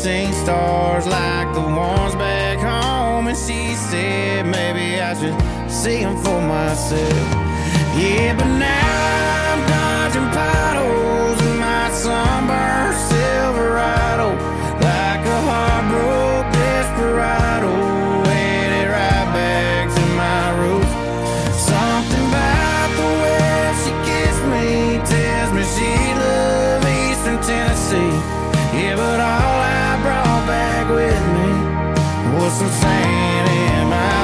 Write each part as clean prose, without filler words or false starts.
seen stars like the ones back home, and she said maybe I should see them for myself. Yeah, but now I'm dodging potholes in my sunburned Silverado, like a heartbroken desperado, headed right back to my roots. Something about the way she kissed me tells me she loved Eastern Tennessee. Yeah, but all I brought back with me was some sand in my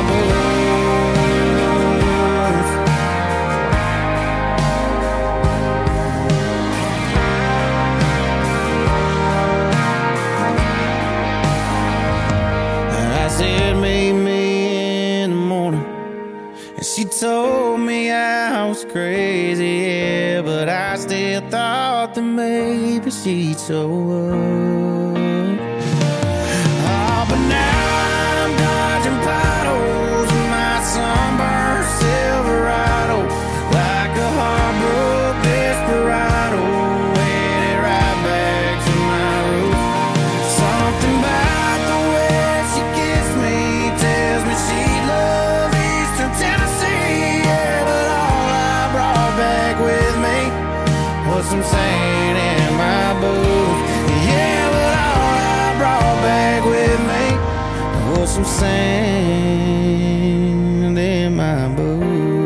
boots. I said, meet me in the morning, and she told me I was crazy, yeah, but I still thought that maybe she'd show up. Oh, but now I'm dodging potholes in my sunburned Silverado, like a heartbroken desperado, headed right back to my roots. Something about the way she kissed me tells me she loved Eastern Tennessee, yeah, but all I brought back with me was some sand in my boots. Yeah, but all I brought back with me was some sand in my boots.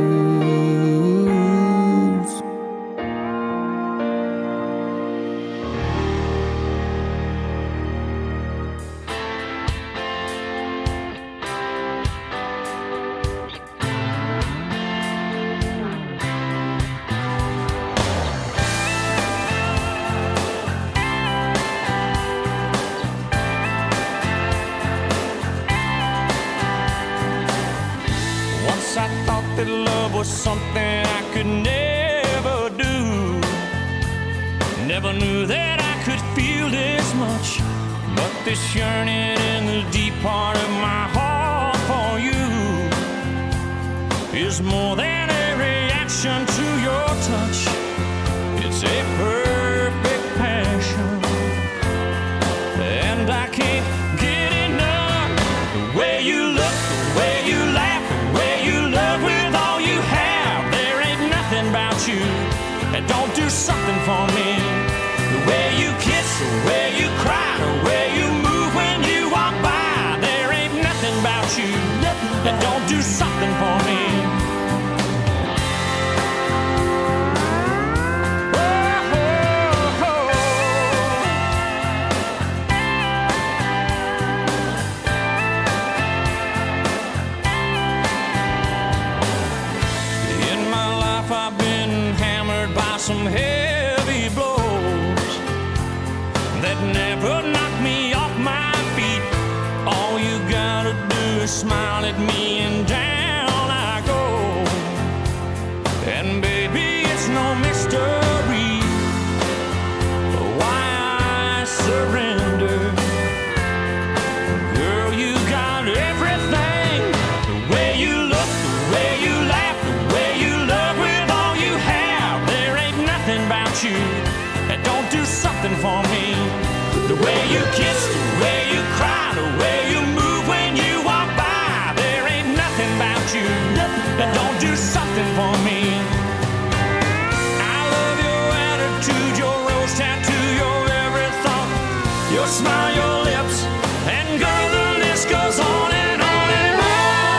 Once I thought that love was something I could never do. Never knew that I could feel this much, but this yearning in the deep part of my heart for you is more than a reaction to your touch. It's a perfect passion, and I can't get enough. The way you look, the way you laugh, the way you love with all you have. There ain't nothing about you that don't do something for me. The way you kiss, the way you cry, the way you move when you walk by. There ain't nothing about you that don't do something for me. I've been hammered by some heavy blows that never knocked me off my feet. All you gotta do is smile at me and down I go. And baby, it's no mystery why I surrender. Girl, you got everything. The way you look, the way you laugh, the way you love with all you have. There ain't nothing about you that don't do something for me. The way you kiss, the way you cry, the way you move when you walk by. There ain't nothing about you that don't do something for me. I love your attitude, your rose tattoo, your every thought, your smile, your lips, and girl, the list goes on and on and on.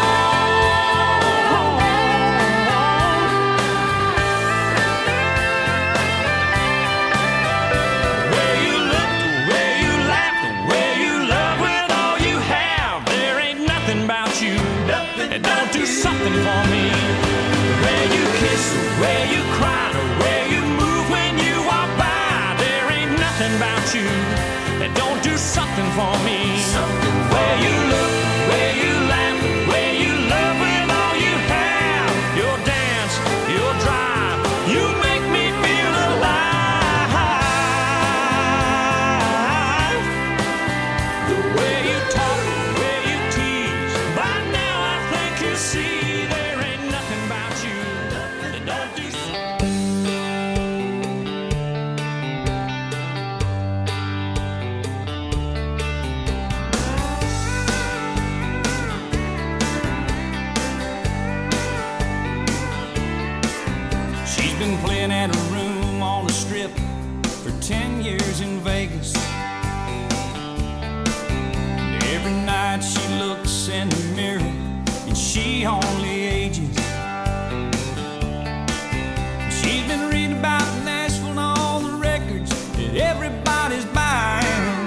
The way you look, the way you laugh, the way you love with all you have. There ain't nothing about you that don't do something for me. The way you kiss, the way you cry, the way you move when you walk by. There ain't nothing about you that don't do something for me. The way you look, the way you laugh, the way you love with all you have. Your dance, your drive, you make me feel alive. The way you talk, the way you tease. By now I think you see there ain't nothing about you that don't do something. been at a room on the strip for 10 years in Vegas. And every night she looks in the mirror and she only ages. She's been reading about Nashville and all the records that everybody's buying.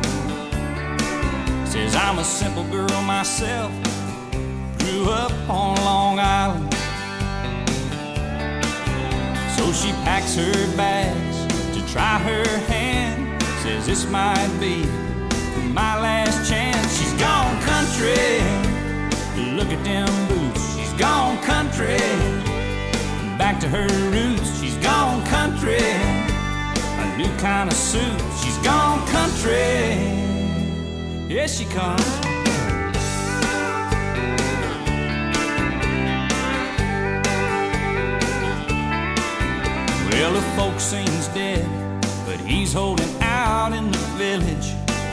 Says I'm a simple girl myself, grew up on Long Island. So she packs her bags to try her hand. Says this might be my last chance. She's gone country, look at them boots. She's gone country, back to her roots. She's gone country, a new kind of suit. She's gone country, here she comes. Well, the folk sings dead, but he's holding out in the village.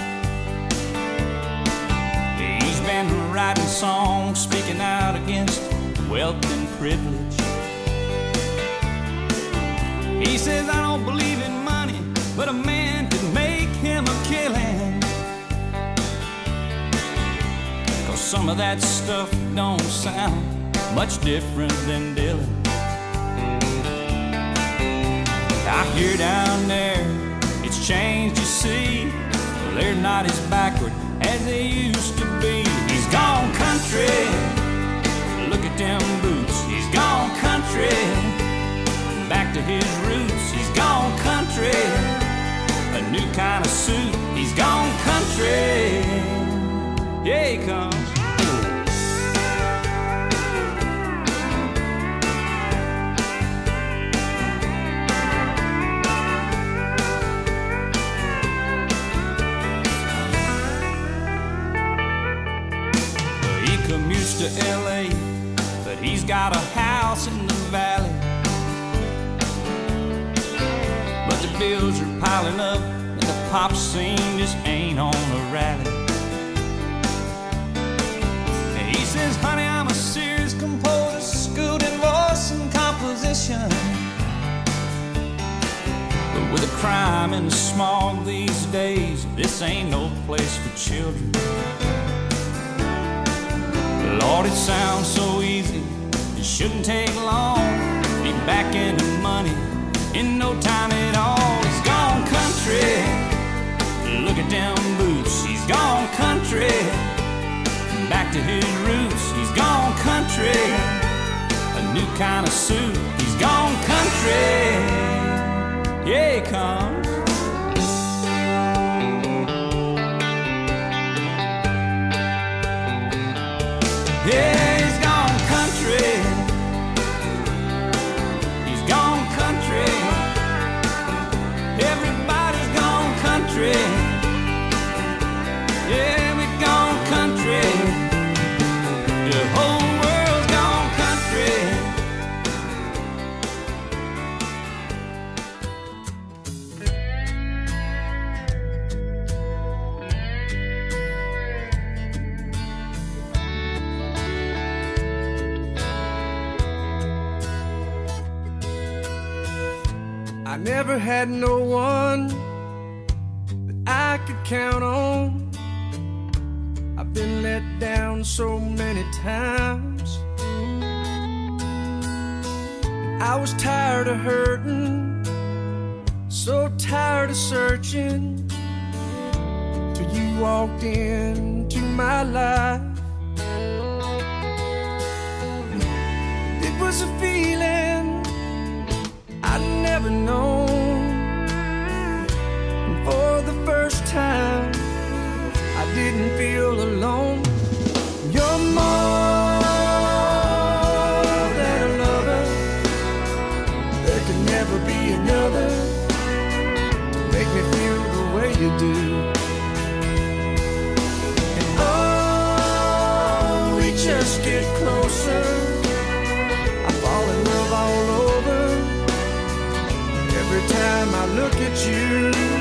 He's been writing songs, speaking out against wealth and privilege. He says, I don't believe in money, but a man could make him a killing. 'Cause some of that stuff don't sound much different than Dylan. I hear down there, it's changed, you see. Well, they're not as backward as they used to be. He's gone country, look at them boots. He's gone country, back to his roots. He's gone country, a new kind of suit. He's gone country, yeah, he comes. To LA, but he's got a house in the valley. But the bills are piling up and the pop scene just ain't on a rally. And he says, honey, I'm a serious composer, schooled in voice and composition. But with the crime and the smog these days, this ain't no place for children. Lord, it sounds so easy, it shouldn't take long. Be back into money in no time at all. He's gone country, look at them boots. He's gone country, back to his roots. He's gone country, a new kind of suit. He's gone country, yeah, he comes. Yeah, he's gone country. He's gone country. Everybody's gone country. Yeah, we've gone country. The whole world's gone country. I never had no one that I could count on. I've been let down so many times. I was tired of hurting, so tired of searching, till you walked into my life. It was a feeling I'd never known, and for the first time I didn't feel alone. You're more than a lover, there can never be another to make me feel the way you do. And oh, we just get closer, I fall in love all over. Every time I look at you,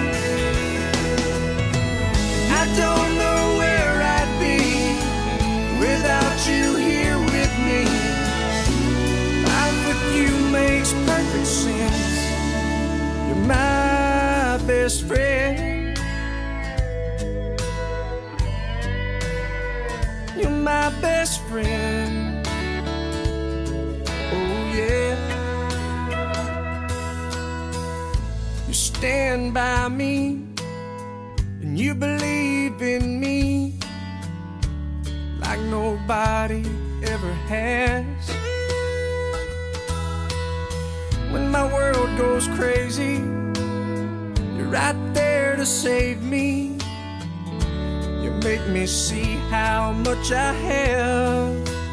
I don't know where I'd be without you here with me. Life with you makes perfect sense. best friend. You're my best friend. Oh yeah. You stand by me and you believe in me like nobody ever has. When my world goes crazy, you're right there to save me. You make me see how much I have,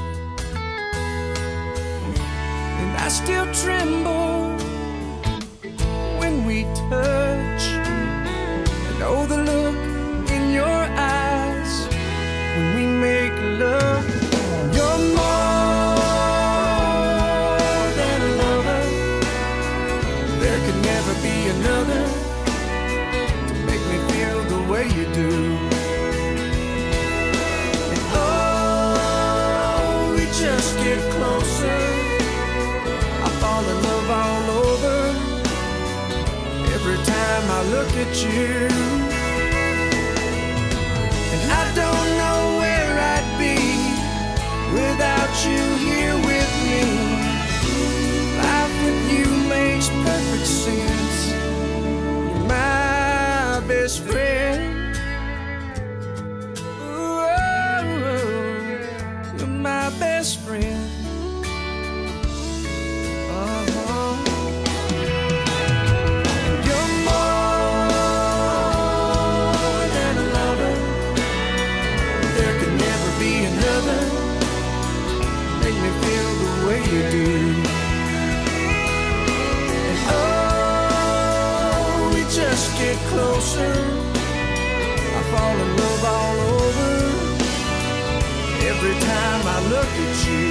and I still tremble when we touch. I know the look in your eyes when we make love. You're more than a lover. There could never be another to make me feel the way you do. And oh, we just get closer. I fall in love all over every time I look at you. And I don't know where I'd be without you here with me. Life with you makes perfect sense. You're my best friend. Ooh, you're my best friend. You're more than a lover. There could never be another. Make me feel the way you do. And oh, we just get closer. I fall in love all over every time I look at you.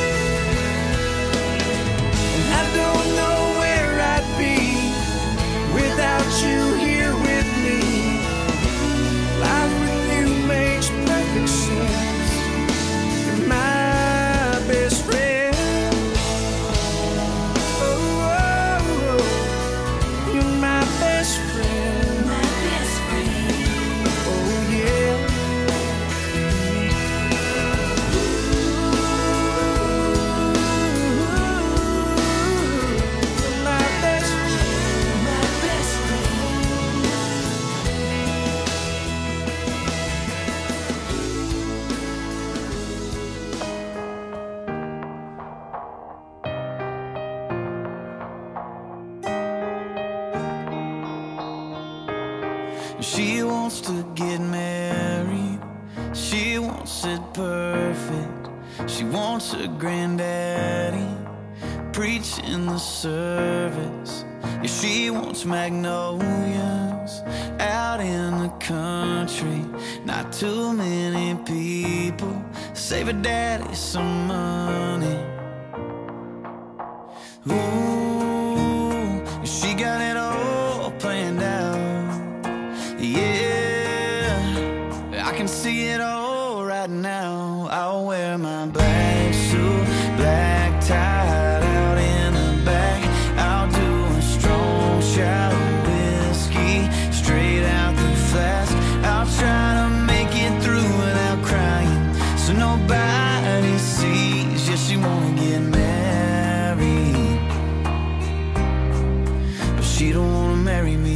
And I don't know where I'd be without you here with me. Life with you makes perfect sense. You're my best friend. Oh, oh, oh. You're my best friend. My best friend. Oh yeah. You're my best friend. My best friend. She wants to get married. She wants it perfect. She wants her granddaddy preaching the service. Yeah, she wants magnolias out in the country. Not too many people. Save her daddy some money. Ooh, she got it all planned out. Yeah, I can see it all right now. I'll wear my black suit, black tie out in the back. I'll do a strong shot of whiskey straight out the flask. I'll try to make it through without crying, so nobody sees. Yeah, she wanna get married, but she don't wanna marry me.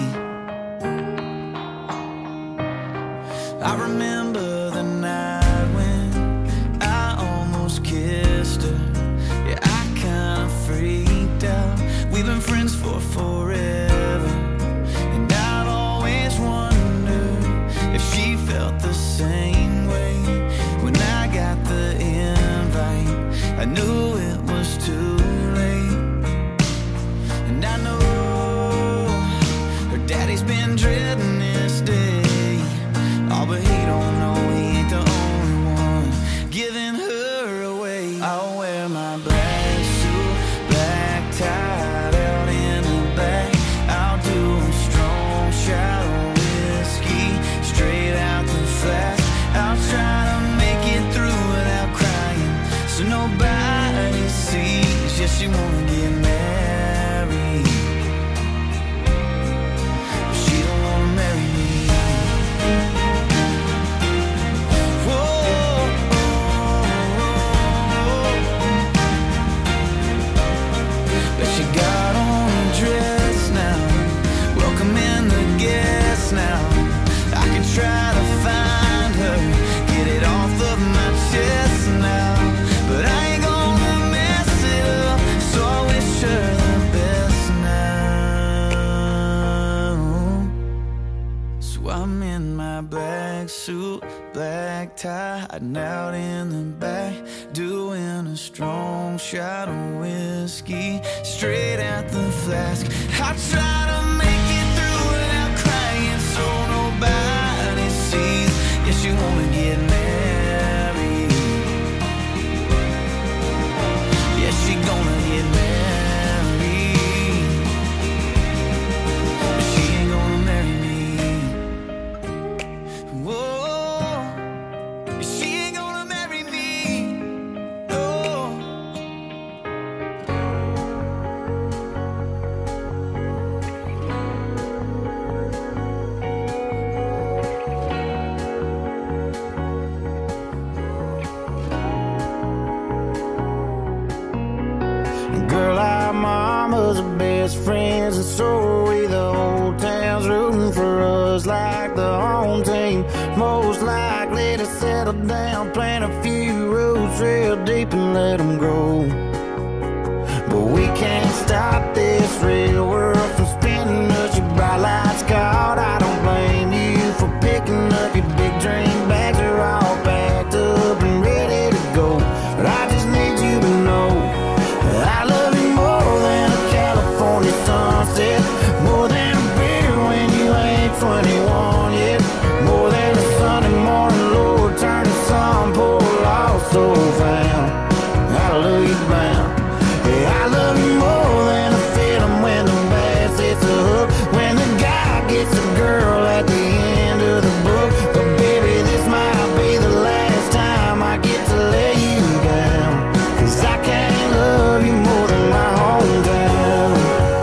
I remember the night when I almost kissed her. Yeah, I kinda freaked out. We've been friends for forever, and I've always wondered if she felt the same way. When I got the invite, I knew it was too late. And I know her daddy's been dreading this day. Oh, but he don't know he ain't the only one giving her away. I'll wear my black suit, black tie out in the back. I'll do a strong shot of whiskey straight out the flask. I'll try to make it through without crying, so nobody sees. Yeah, she wanna get married, I'm in my black suit, black tie, hiding out in the back, doing a strong shot of whiskey, straight out the flask. I try to make it through without crying so nobody sees. Yes, you wanna get married. Yes, she gonna get married. But she ain't gonna marry me. Girl, our mamas are best friends, and so are we. The whole town's rooting for us like the home team. Most likely to settle down, plant a few roots real deep and let them grow. But we can't stop this real world from spinning us. Your bright lights caught, I don't blame you for picking up your big dream bags. Are all packed up and ready to go. But I just need you to know I love you more than a California sunset, more than a beer when you ain't 21 yet, more than a Sunday morning Lord turning sun pour lost soul found. Hallelujah bound. Yeah, I love you more than a feeling when the bass hits a hook, when the guy gets a girl at the end of the book. But baby, this might be the last time I get to lay you down, 'cause I can't love you more than my hometown.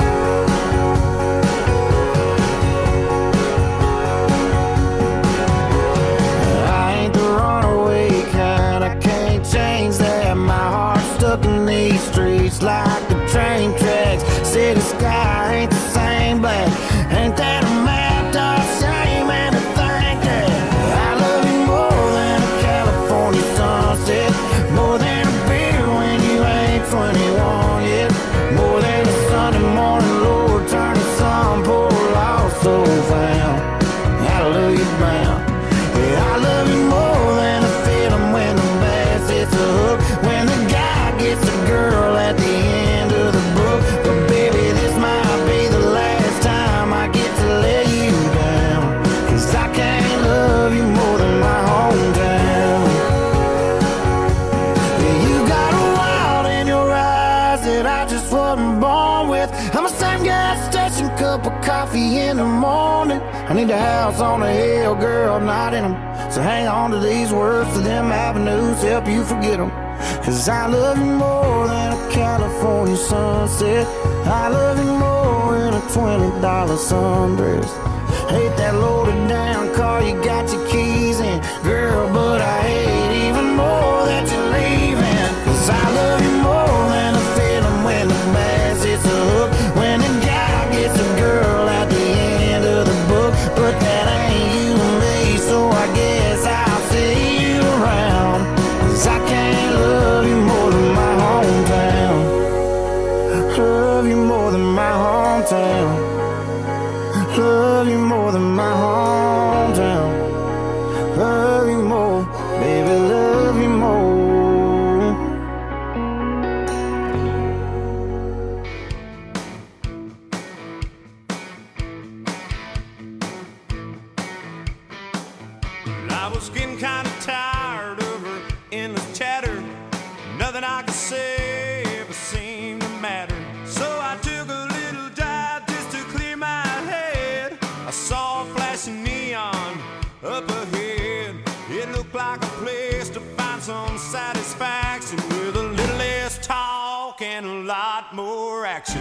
I ain't the runaway kind, I can't change that. My heart's stuck in these streets like the train tracks. City sky ain't the same black. Ain't that a map? Don't shame and to think that I love you more than a California sunset, more than a beer when you ain't 21 yet, more than a Sunday morning Lord turning sun pour lost soul found. Hallelujah bound. Yeah, I love you more than a feeling when the bass hits a hook, when the guy gets a girl at the end of the book. But baby, this might be the last time I get to lay you down, 'cause I can't love you more than my hometown. Yeah, you got a wild in your eyes that I just wasn't born with. I'm a same gas station, cup of coffee in the morning. I need a house on a hill, girl, not in them. So hang on to these words, to them avenues, help you forget them. 'Cause I love you more than a California sunset. I love you more than a $20 sundress. Hate that loaded down car you got your keys in, girl, but I hate even more that you're leaving. 'Cause I love you more than a feeling when the bass hits a hook, when a guy gets a girl at the end of the book. But that ain't you and me, so I guess I'll see you around. 'Cause I can't love you more than my hometown. Love you more than my hometown. Love you more than my hometown. Love you more, baby, love you more. I was getting kind of tired of her endless chatter. Nothing I could say ever seemed to matter. So I took a little dive just to clear my head. I saw a flashing neon up ahead. It looked like a place to find some satisfaction, with a little less talk and a lot more action.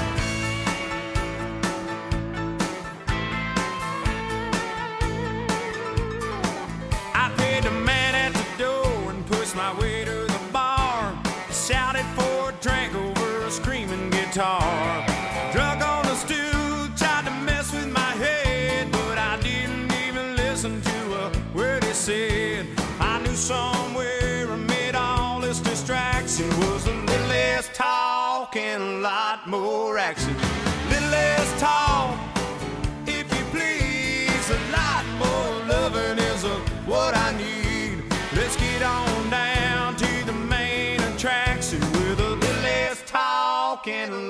I paid the man at the door and pushed my way to the bar. Shouted for a drink over a screaming guitar. Drunk on the stool, tried to mess with my head, but I didn't even listen to a word he said. I knew somewhere amid all this distraction was a little less talk and a lot more action. Little less talk, if you please, a lot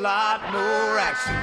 lot more action.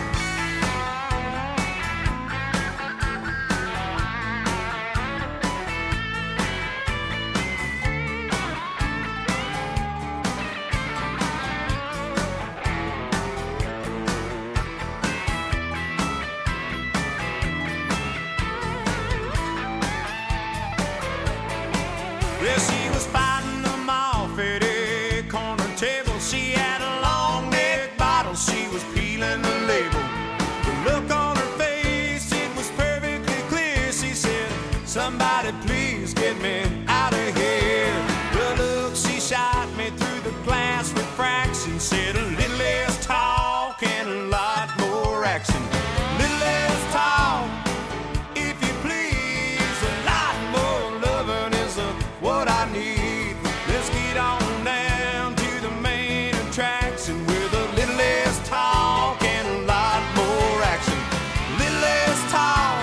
Well, she was fighting them off at a corner table. She had a long neck bottle, she was peeling the label. The look on her face, it was perfectly clear. She said, somebody please get me out of here. The look she shot me through the glass refraction said a little less talk and a lot more action. Little less talk, if you please, a lot more loving is what I need. Let's get on down to the main attraction with a little less talk and a lot more action. Little less talk,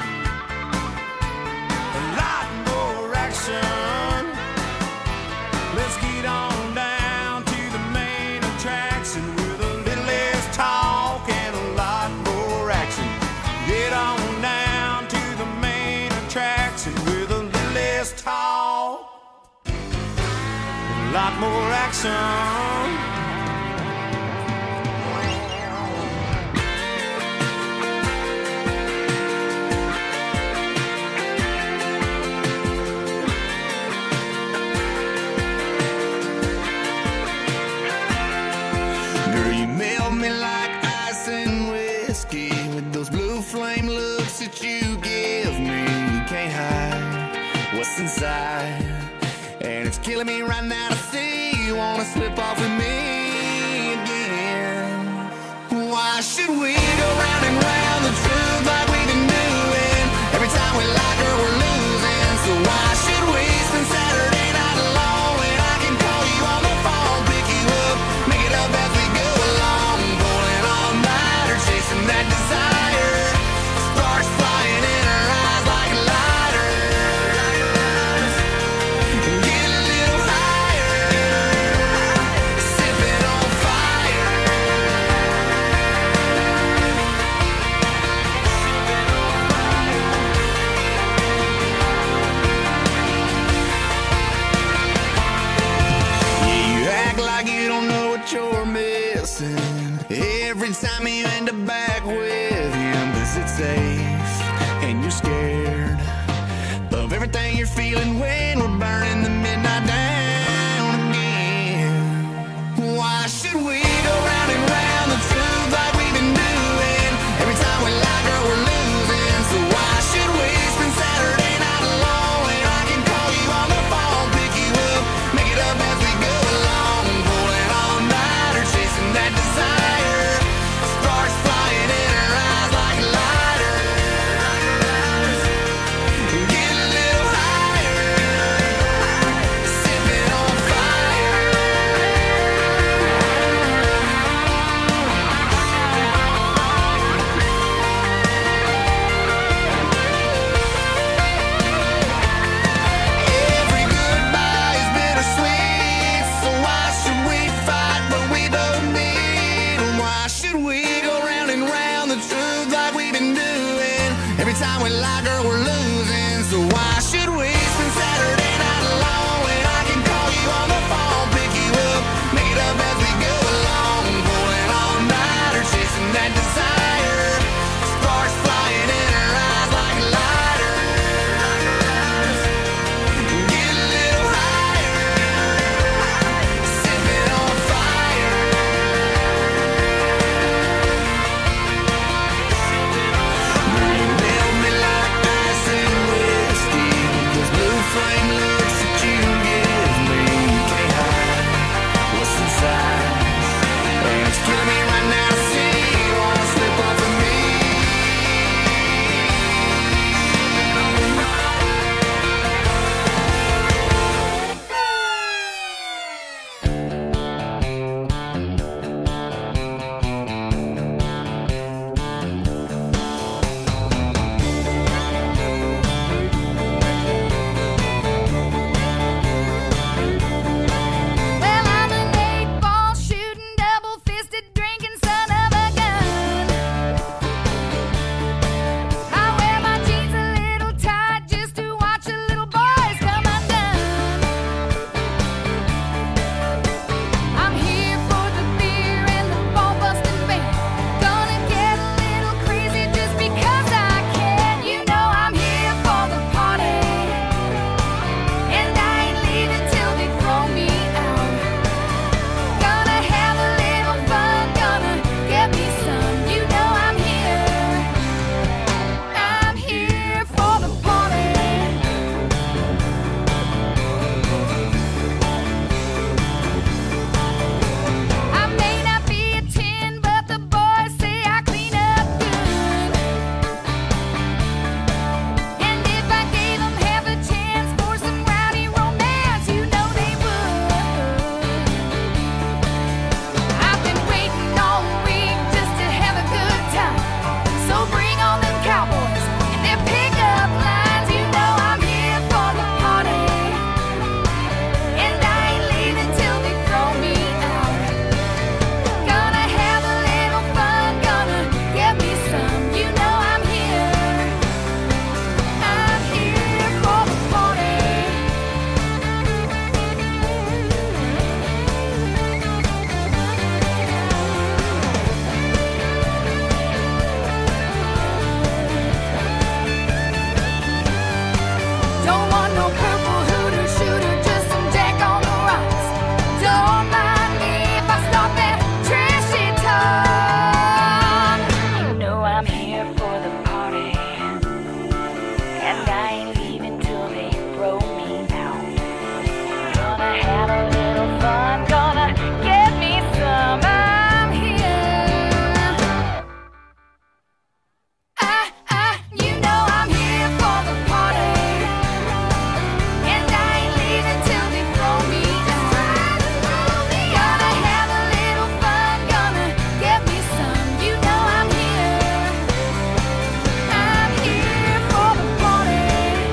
a lot more action. Let's get on down to the main attraction with a little less talk and a lot more action. Get on down to the main attraction with a little less talk, a lot more action. Girl, you melt me like ice and whiskey with those blue flame looks that you give me. You can't hide what's inside, and it's killing me right now to see you wanna slip off with me again. Why should we go round and round the truth like we've been doing? Every time we like her, we're losing. So why should we spend Saturday night alone when I can call you on the phone, pick you up, make it up as we go along, pulling all nighter, chasing that desire, sparks flying in her eyes like lighters. Get a little higher, sipping on fire. You act like you don't know what you're missing every time you end up back with him, 'cause it's safe and you're scared of everything you're feeling when we're burning the midnight down again. Why should we go round and round the truth like we've been doing? Every time we like her, we're losing. So why should we spend Saturday night alone when I can call you on the phone, pick you up, make it up as we go along, pulling all nighter, chasing that desire, sparks flying in her eyes like lighters. Get a little higher, and I ain't leaving till they throw me out. Gonna have a little fun, gonna get me some. I'm here. You know I'm here for the party, and I ain't leaving till they throw me out. Gonna have a little fun, gonna get me some. You know I'm here. I'm here for the party.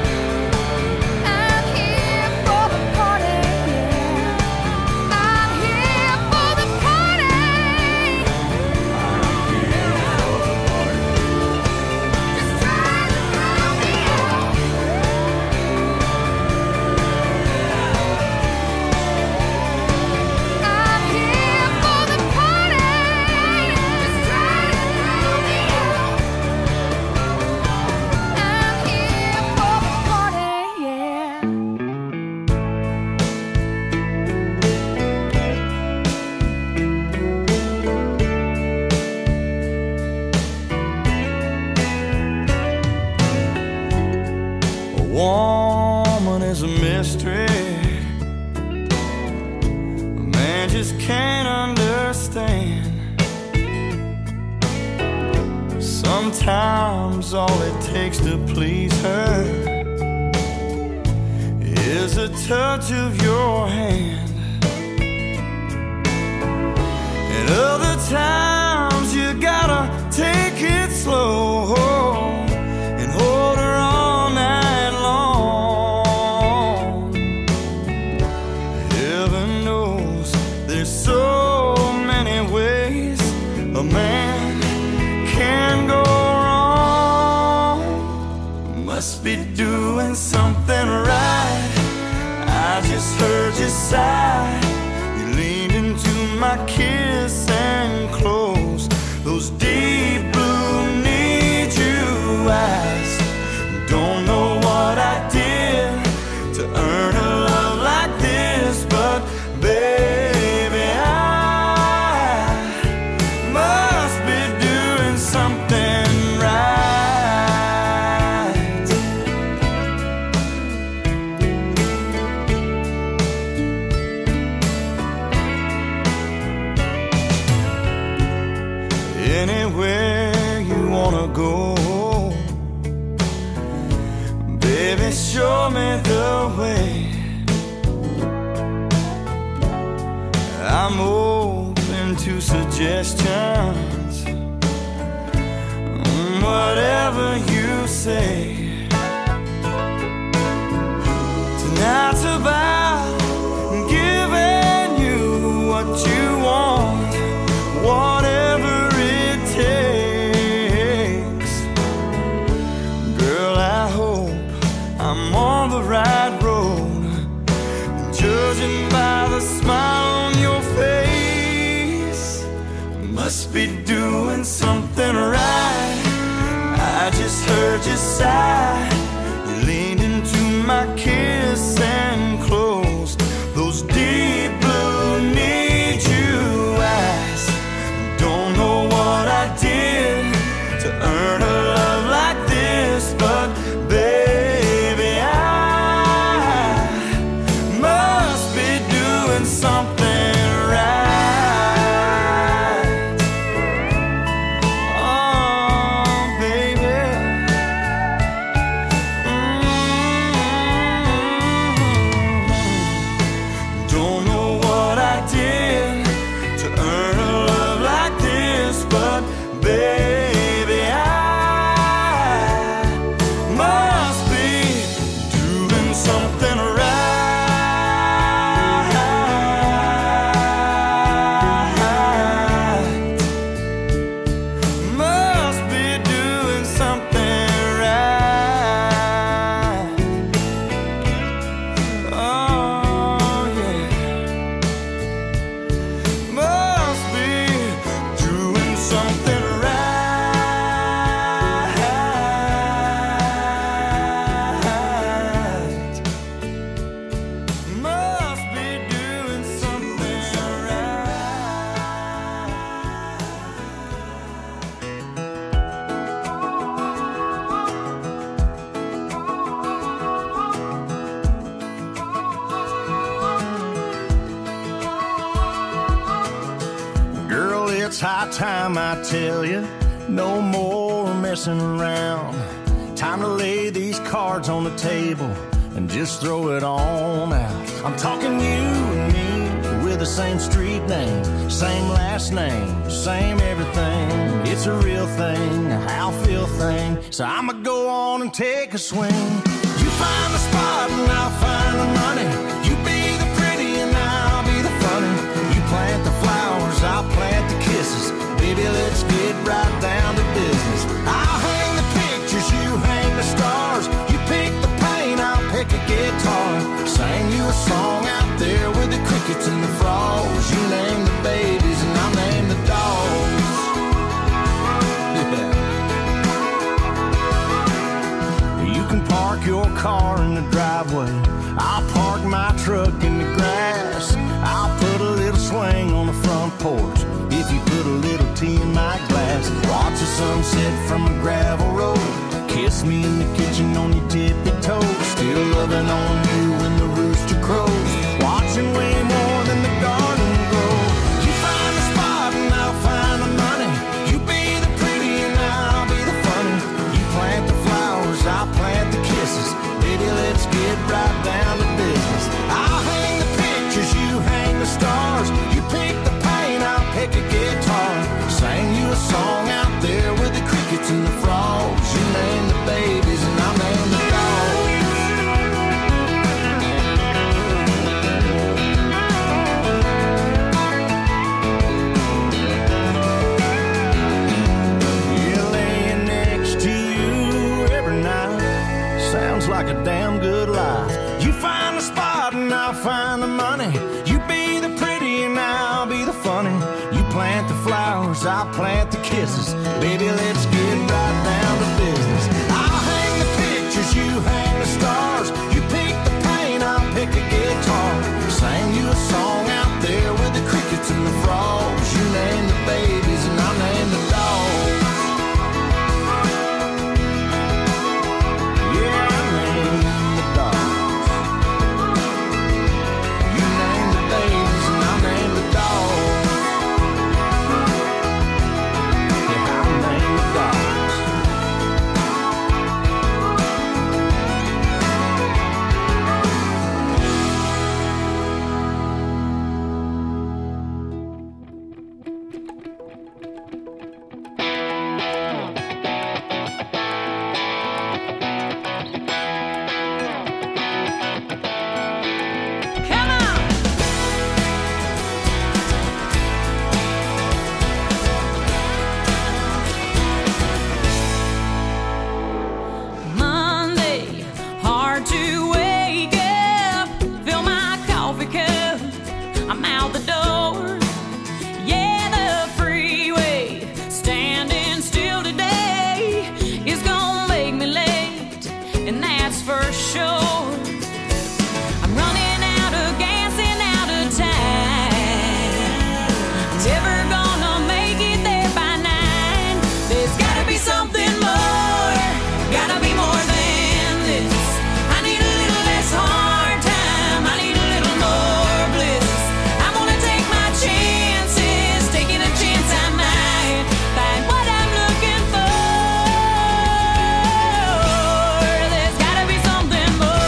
I'm here for the party. I'm here for the party. Just try to throw me out. I'm here for the party. Just try to throw me out. I'm here for the party, yeah. A woman is a mystery. A man just can't understand. Sometimes all it takes to please her is a touch of your hand. And other times you gotta take it slow and hold her all night long. Heaven knows there's so many ways a man can go wrong. Must be doing something right. I just heard you sigh. You leaned into my kiss and closed those deep blue need you eyes. Don't know what I did to earn a love like this, but baby, I must be doing something right. Anywhere you wanna go, baby, show me the way. I'm open to suggestions, whatever you say. Tonight's about giving you what you want, whatever it takes. Girl, I hope I'm on the right road, judging by the smile on your face. Must be doing something right. I just heard you sigh. It's high time I tell you, no more messing around. Time to lay these cards on the table and just throw it on out. I'm talking you and me with the same street name, same last name, same everything. It's a real thing, a how feel thing. So I'ma go on and take a swing. You find the spot and I'll find the money. You be the pretty and I'll be the funny. You plant the flowers, I'll plant the kisses. Baby, let's get right down to business. I'll hang the pictures, you hang the stars. You pick the paint, I'll pick a guitar. Sing you a song out there with the crickets and the frogs. You name the babies and I'll name the dogs. Yeah. You can park your car in the driveway. I'll park my truck in the grass. I'll put a little swing on the front porch if you put a little tea in my glass. Watch the sunset from a gravel road. Kiss me in the kitchen on your tippy toes. Still loving on you when the rooster crows. Watching way more than the garden grow. You find the spot and I'll find the money. You be the pretty and I'll be the funny. You plant the flowers, I'll plant the kisses. Baby, let's get right down to business. I'll hang the pictures, you hang the stars. You pick the paint, I'll pick a guitar. Sing you a song out there with the crickets and the frogs. You name the babies and I'll name the dogs. Yeah, laying next to you every night sounds like a damn good life. You find the spot and I'll find the money. You be the pretty and I'll be the funny. You plant the flowers, I'll plant the kisses. Baby, let's get right down to business. I'll hang the pictures, you hang the stars. You pick the paint, I'll pick a guitar. Sing you a song out there with the crickets and the frogs. You name the babies and I'll name the dogs. Yeah, I name the dogs. You name the babies and I'll name the dogs. Yeah, I'll name the dogs. Come on! Monday, hard to wake up. Fill my coffee cup. I'm out the door. Yeah, the freeway standing still today is gonna make me late, and that's for sure. I'm running out of gas and out of time. Never gonna make it there by 9. There's gotta be something more. Gotta be more than this. I need a little less hard time. I need a little more bliss. I'm gonna take my chances, taking a chance I might find what I'm looking for. There's gotta be something more.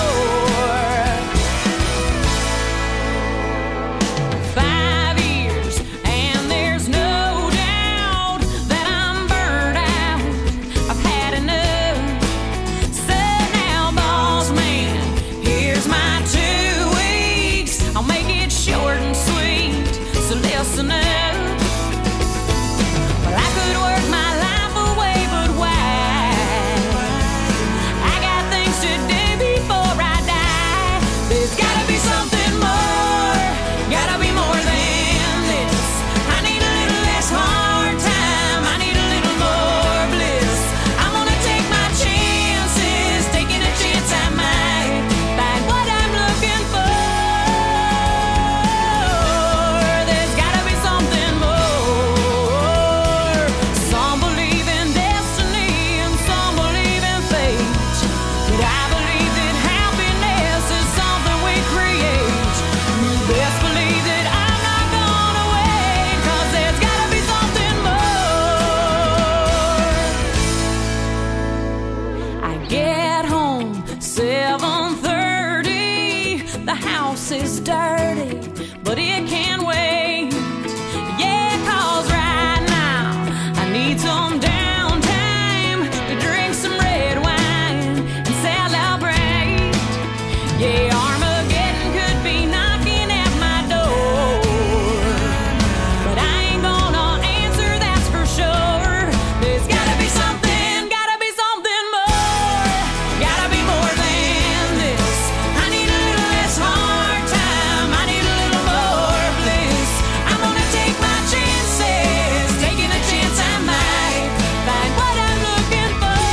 is dirty, but it can wait. Yeah, 'cause right now I need some downtime to drink some red wine and celebrate. Yeah, Armageddon could be knocking at my door, but I ain't gonna answer, that's for sure. There's gotta be something more, gotta be more than this. I need a little less hard time, I need a little more bliss. I'm gonna take my chances, taking a chance I might find what I'm looking for.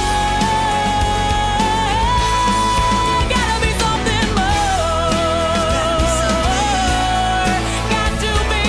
Gotta be something more. Got to be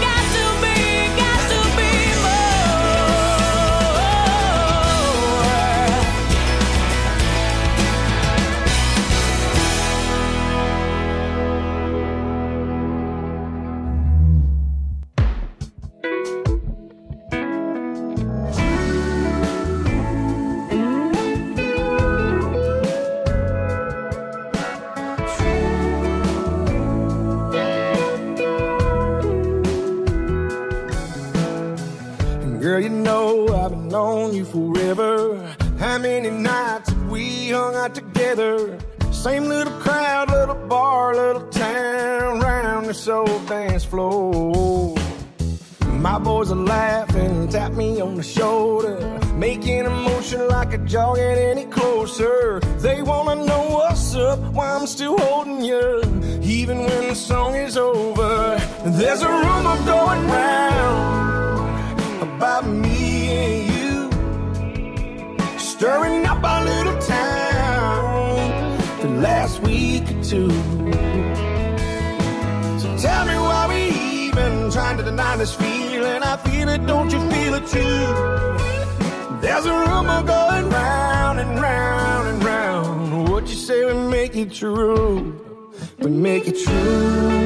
Girl, you know I've been on you forever. How many nights have we hung out together? Same little crowd, little bar, little town, round this old dance floor. My boys are laughing, tap me on the shoulder, making a motion like a jog get any closer. They wanna know what's up, why I'm still holding you, even when the song is over. There's a rumor going round about me and you, stirring up our little town the last week or two. So tell me why we even trying to deny this feeling. I feel it, don't you feel it too? There's a rumor going round and round and round. What you say we make it true, we make it true.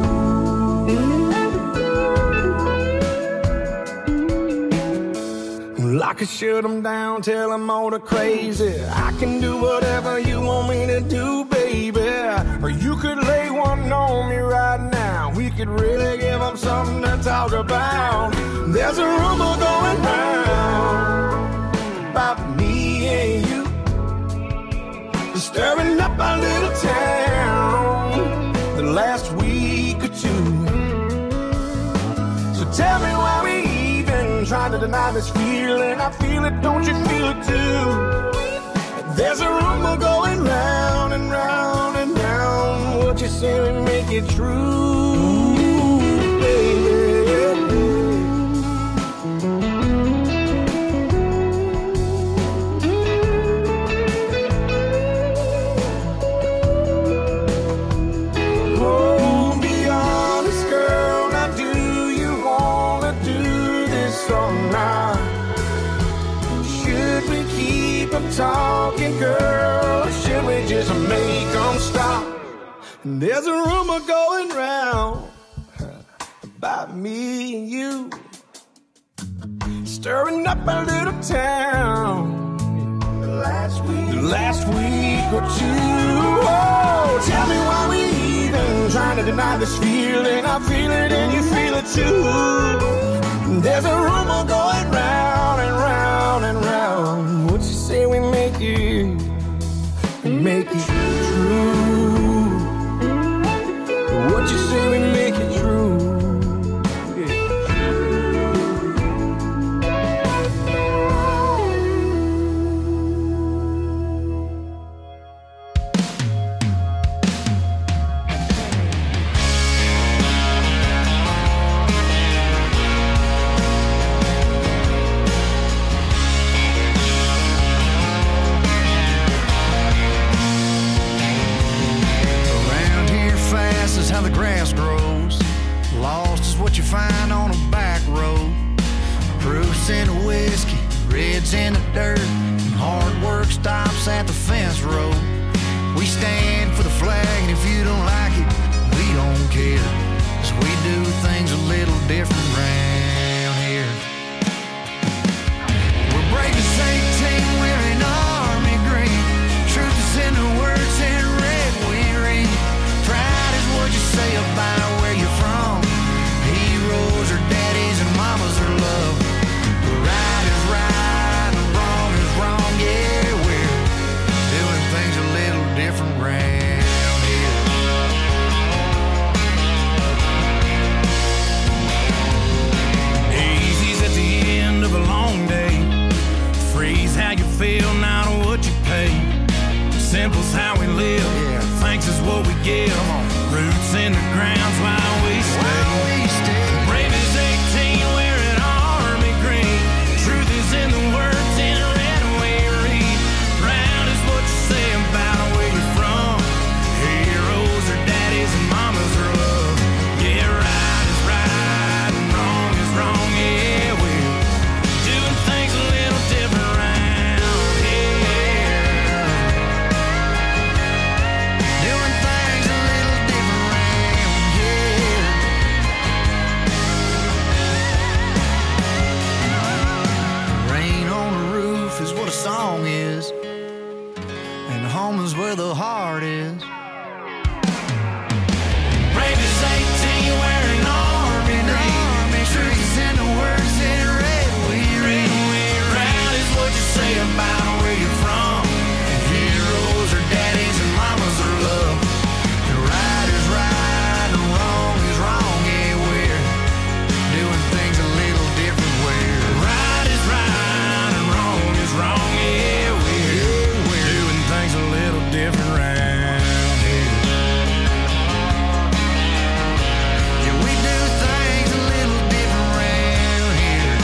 I could shut them down, tell them all the crazy. I can do whatever you want me to do, baby. Or you could lay one on me right now. We could really give them something to talk about. There's a rumor going round about me and you, stirring up our little town the last week or two. So tell me why we trying to deny this feeling. I feel it, don't you feel it too? There's a rumor going round and round and round. What you say we make it true, baby. Talking, girl, should we just make them stop? There's a rumor going round about me and you, stirring up our little town the last week or two. Oh, tell me why we even trying to deny this feeling. I feel it and you feel it too. There's a rumor going round and round and round. What you say we make it true? What you say we make it true? In the dirt, and hard work stops at the fence row. We stand for the flag, and if you don't like it, we don't care, 'cause we do things a little different round here. We're brave as 18, wearing army green. Truth is in the words in red we read. Pride is what you struggle's how we live. Thanks is what we give. Roots in the ground's why we stay. Brave as 18 wearing army green. Truth is in the words in red we read. Proud is what you say about where you're from. Heroes are daddies and mamas are love. Yeah, right is right and wrong is wrong. Yeah, we're doing things a little different round here. Doing things a little different round here. Rain on the roof is what a song is, and home is where the heart is. Brave as 18 wearing army green. Truth is in the words in red we read. Proud is what you say about where you're from. Heroes are daddies and mamas are love. And right is right and wrong is wrong. Yeah, we're doing things a little different way. Right is right and wrong is wrong. Yeah, we're doing things a little different round here. Yeah, we do things a little different round here.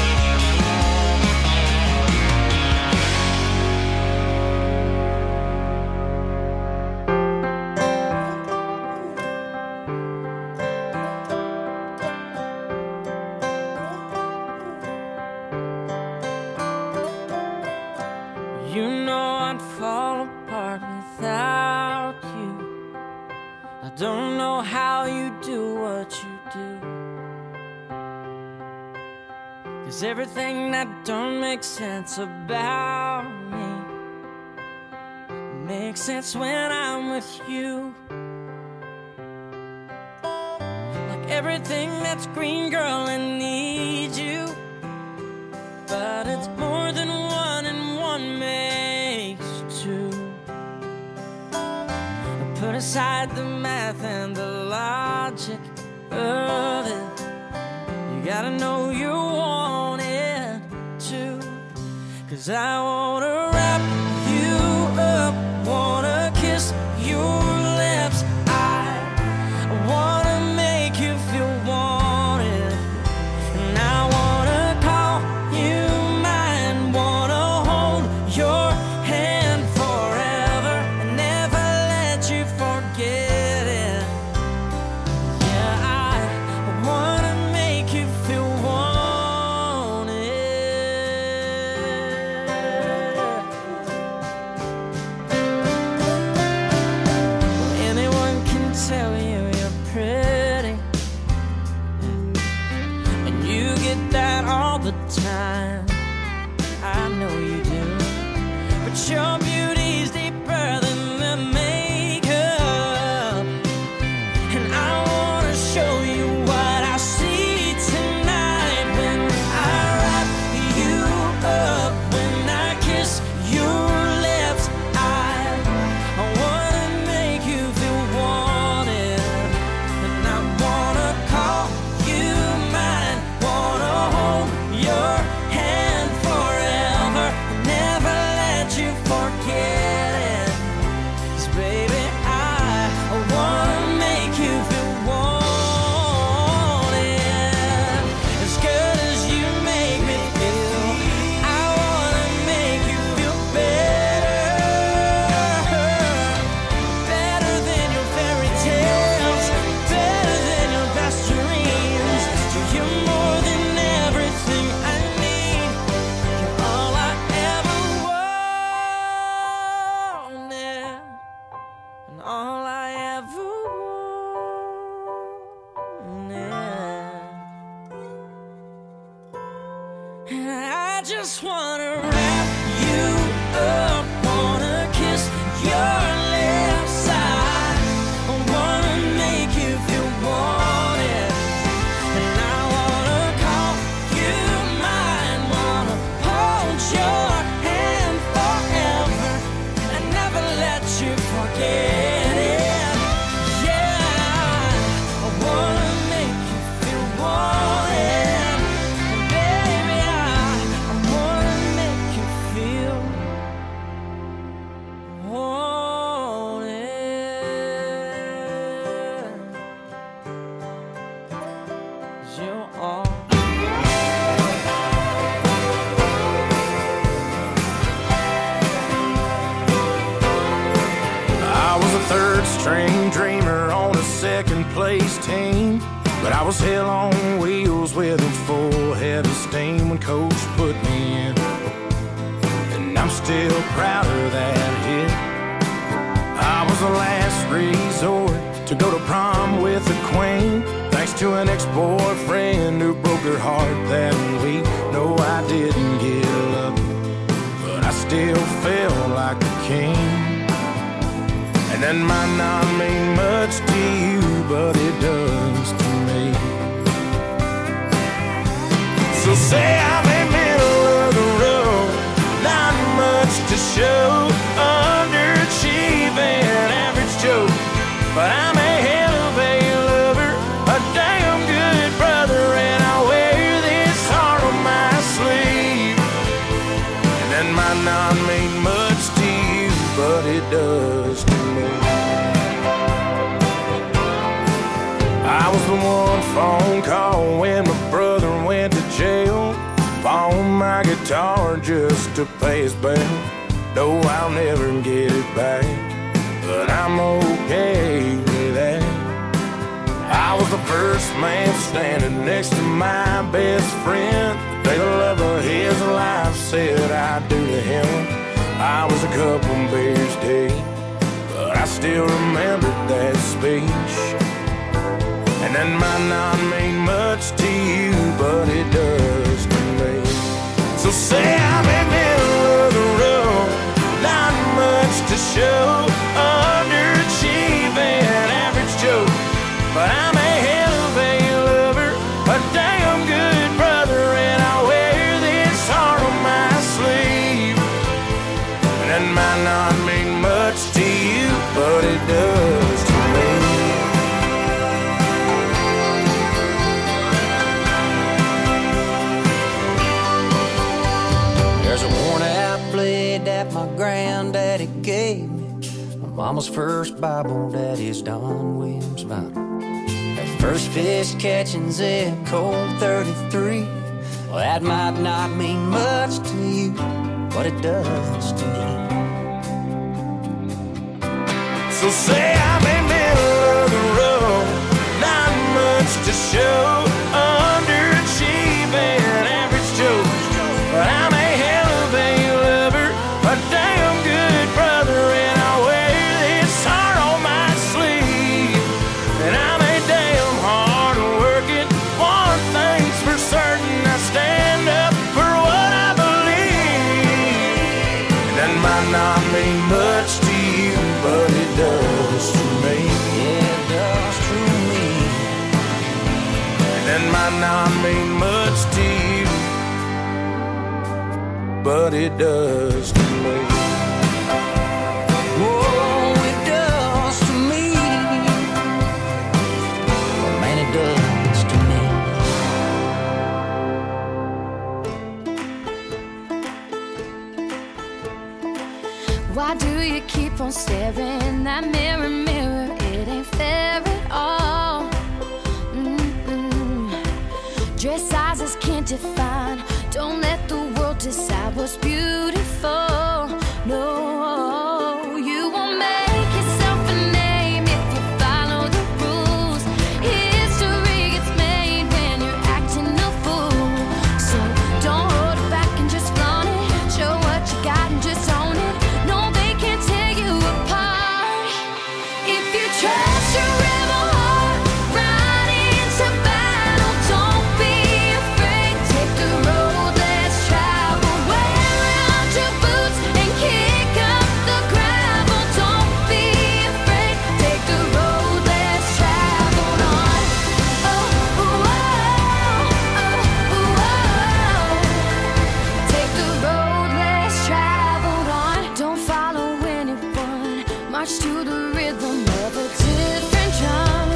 You know I'd fall apart without you. I don't know how you do what you do. 'Cause everything that don't make sense about me makes sense when I'm with you. Like everything that's green, girl, I need you. But it's more than one and one makes two. Put aside the math and the logic of it. You gotta know you want it too. 'Cause I wanna wrap you up, wanna kiss your lips. I wanna make you feel wanted. And I wanna call you mine, wanna hold your hand forever and never let you forget it. Yeah, I wanna make you feel wanted. Anyone can tell you you're pretty, and you get that all the time. I know you do. But your beauty's deeper than the makeup. And I wanna show you what I see tonight when I wrap you up, when I kiss your lips. I wanna make you feel wanted. And I wanna call you mine, wanna hold your hand forever, never let you forget it. 'Cause baby, I wanna make you feel wanted. As good as you make me feel, I wanna make you feel better. Better than your fairy tales, better than your best dreams. You're more than everything I need. You're all I ever wanted, and all I ever wanted. And I just wanna wrap you up, wanna kiss your lips. I wanna make you feel wanted. And I wanna call you mine, wanna hold your hand forever and never let you forget it. Yeah, I wanna make you feel wanted. And baby, I wanna make you feel wanted. third string dreamer on a second place team. But I was hell on wheels with a full head of steam when coach put me in. And I'm still proud of that hit. I was the last resort to go to prom with the queen, thanks to an ex-boyfriend who broke her heart that week. No, I didn't get lucky, but I still felt like a king. And that might not mean much to you, but it does to me. So say I'm in middle of the road, not much to show, underachieving, average Joe, but I'm a hell of a lover, a damn good brother, and I wear this heart on my sleeve. And that might not mean much to you, but it does to me. I was the one phone call when my brother went to jail. Pawned my guitar just to pay his bail. No, I'll never get it back, but I'm okay with that. I was the first man standing next to my best friend. The day the love of his life said I'd do to him. I was a couple beers deep, but I still remember that speech. And that might not mean much to you, but it does to me. So say I'm in the middle of the road, not much to show, underachieving, average Joe, but I'm a hell of a lover, a damn good brother, and I wear this heart on my sleeve. And that might not mean much to you, but it does to me. There's a worn-out blade that my granddaddy gave me, my mama's first Bible, daddy's Don Williams Bible. That first fish catching zip code 33. Well, that might not mean much to you, but it does to me. So say I'm in the middle of the road, not much to show, underachieving, average Joe, but I'm a hell of a lover, a damn good brother, and I wear this heart on my sleeve. And I'm a damn hard working, one thing's for certain, I stand up for what I believe. And that might not mean much to you, but it does to me. Yeah, it does to me. And that might not mean much to you, but it does to me. Oh, it does to me. Oh, man, it does to me. Why do you keep on staring that mirror, mirror? It ain't fair at all. Dress sizes can't define. Don't let the world decide what's beautiful. No, you won't make yourself a name if you follow the rules. History gets made when you're acting a fool. So don't hold it back and just flaunt it. Show what you got and just own it. No, they can't tear you apart. If you trust your rebel heart, ride into battle. Don't be afraid. Take the road less traveled. Wear out your boots and kick up the gravel. Don't be afraid. Take the road less traveled on. Oh, oh, oh, oh, oh. Take the road less traveled on. Don't follow anyone. March to the rhythm of a different drum.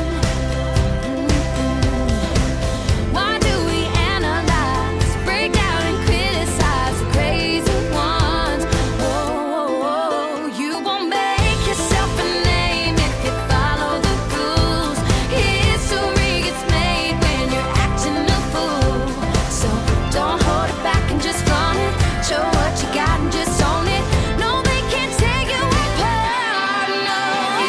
Why do we analyze, break down and criticize the crazy ones? Oh, you won't make yourself a name if you follow the rules. History gets made when you're acting a fool. So don't hold it back and just flaunt it. Show what you got and just own it. No, they can't take you apart. No.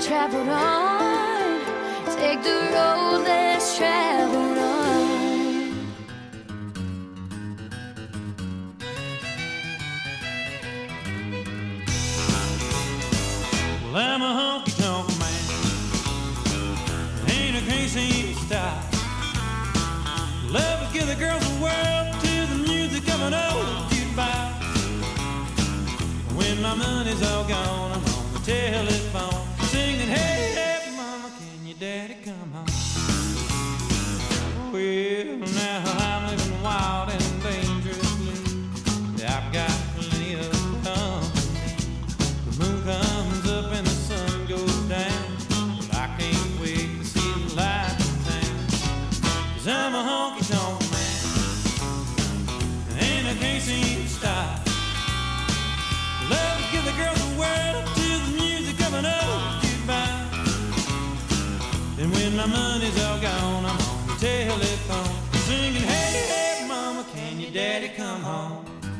traveled on. Take the road less traveled on. Well, I'm a honky-tonk man. Ain't a crazy style. Love to give the girls the world to the music of an old jukebox. When my money's all gone, I'm on the telephone singing, hey, hey, mama, can your daddy come home? Well, now I'm living wild and dangerously. I've got plenty of company. The moon comes up and the sun goes down. But I can't wait to see the light in town. 'Cause I'm a honky-tonk man, and I can't seem to stop. Love to give the girls the world to the music of an old jukebox. And when my money's all gone, I'm on the telephone singing, hey, hey, mama, can your daddy come home?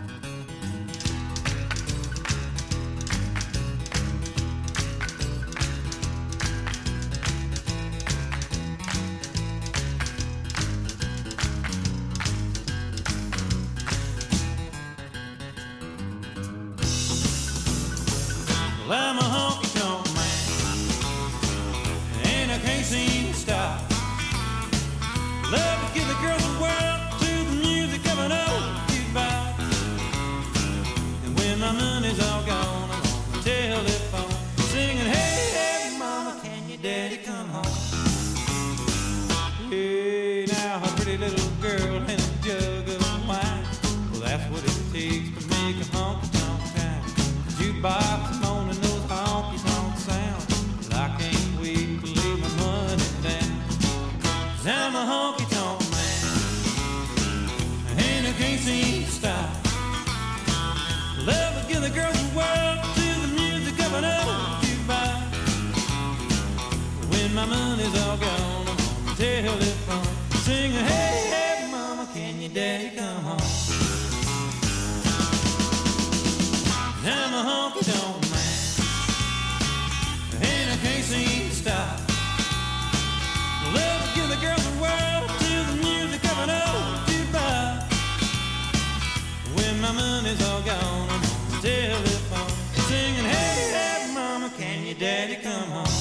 Well, I'm a honky-tonk man, and I can't seem to stop. Love to give the girls the world to the music of an old jukebox. And when my money's all gone, I'm on the telephone singing, hey, hey, mama, can your daddy come home? Hey, now a pretty little girl and a jug of wine. Well, that's what it takes to make a honky-tonk town. Jukebox moaning those honky-tonk sounds. But I can't wait to lay my money down. 'Cause I'm a honky-tonk man, and I can't seem to stop. Love to give the girls the world to the music of an old jukebox. When my money's all gone, I'm on the telephone singing, hey, hey, mama, can your daddy come home? I'm a honky-tonk man, and I can't seem to stop. Love to give the girls the world to the music of an old jukebox. When my money's all gone, I'm on the telephone singing, hey, hey, mama, can your daddy come home?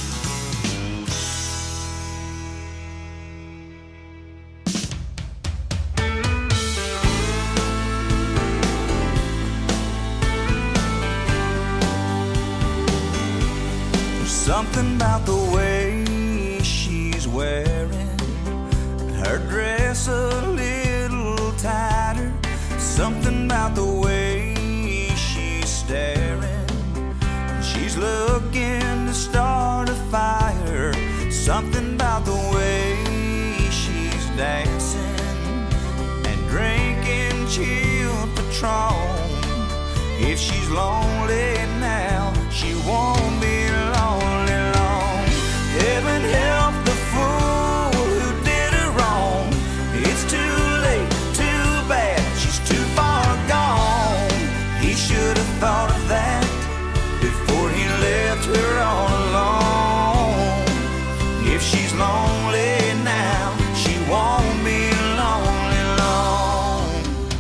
Something about the way she's wearing her dress a little tighter. Something about the way she's staring. She's looking to start a fire. Something about the way she's dancing and drinking chilled Patron. If she's lonely now, she won't be lonely long. Heaven help the fool who did her wrong. It's too late, too bad, she's too far gone. He should have thought of that before he left her all alone. If she's lonely now, she won't be lonely long.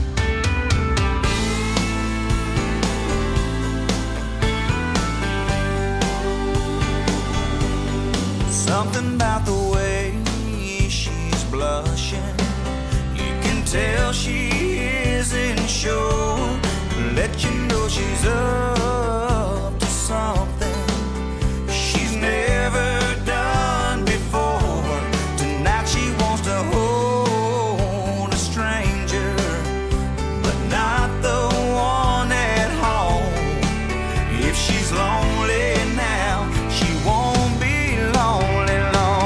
Something about the way she's blushing, you can tell she isn't sure. Let you know she's up